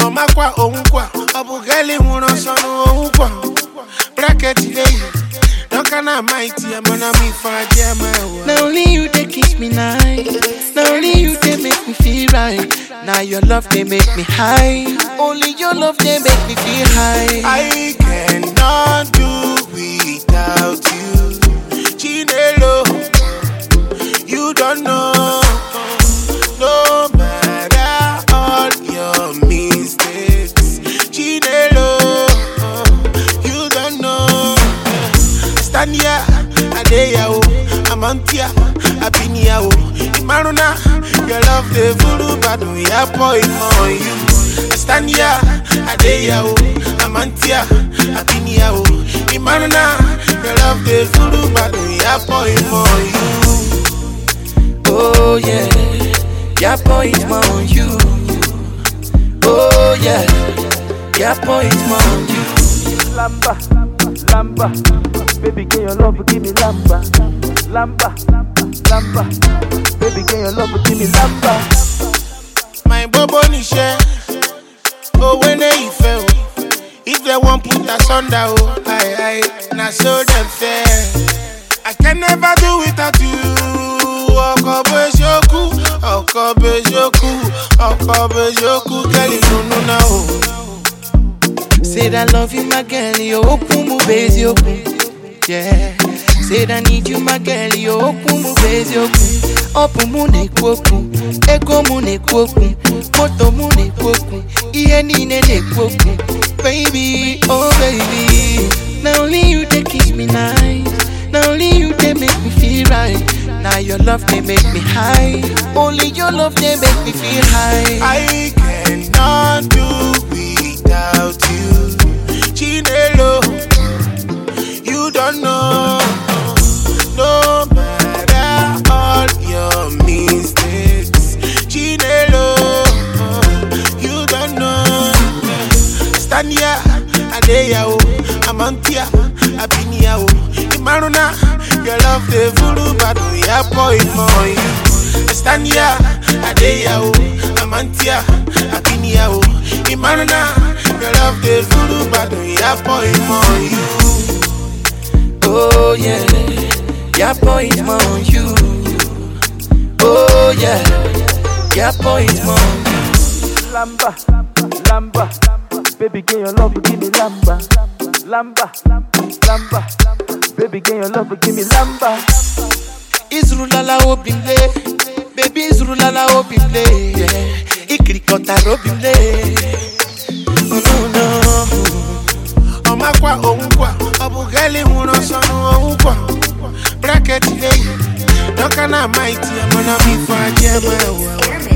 Omakwa onkwa, obugeli wuna sonu onkwa. Bracket today, no kana mighty, I'm gonna be far jam. Now only you they kiss me nice. Now only you they make me feel right. Now your love they make me high. Only your love they make me feel high. I cannot do without you, Chinelo. You don't know. No matter all your mistakes, Chinelo. You don't know. Stand here, Adeya, Amantia, Abinia, Imaruna. Your love the voodoo, but we are point for you. Stand here, Adeya, Amantia, Abinia, Imaruna. Your love the voodoo, but we are point for you. Oh yeah, your boy is more on you. Oh yeah, your boy is more on you. Lamba, lamba, baby, can your love give me lamba? Lamba, lamba, baby, can your love give me lamba? My bobo ni share, oh when they fell. If they won't put us under, oh I, now so them fair. I can never do without you. Okobejoku, girl, you know now. Said I love you, my girl, you open mu base you. Yeah. Said I need you, my girl, you open mu base you. Open mu ne kwoku, ego mu ne kwoku, moto mu ne kwoku, iye ni ne kwoku. Baby, oh baby, now only you they kiss me nice. Now only you they make me feel right. Now your love they make me high. Only your love they make me feel high. I cannot do without you, Chinelo. You don't know. No matter all your mistakes, Chinelo. You don't know. Stand here, Adeya, Amantia, Abinia, Imaruna. Your love the voodoo, but we are point for you. Stand here, Adeya, Amantia, Abinia, Imaruna. Your love the voodoo, but we are point for you. Oh yeah, your boy is more on you. Oh yeah, your boy is more on you. Lamba, lamba, baby, can your love give me lamba? Lamba, lamba, baby, can your love give me lamba? Izrulala obimle, baby Izrulala obimle, yeah. Ikrikota robimle. Oh no. Omakwa onkwa, obugeli wuna sonu onkwa. Bracket today, no kana mighty, I'm gonna be far jam.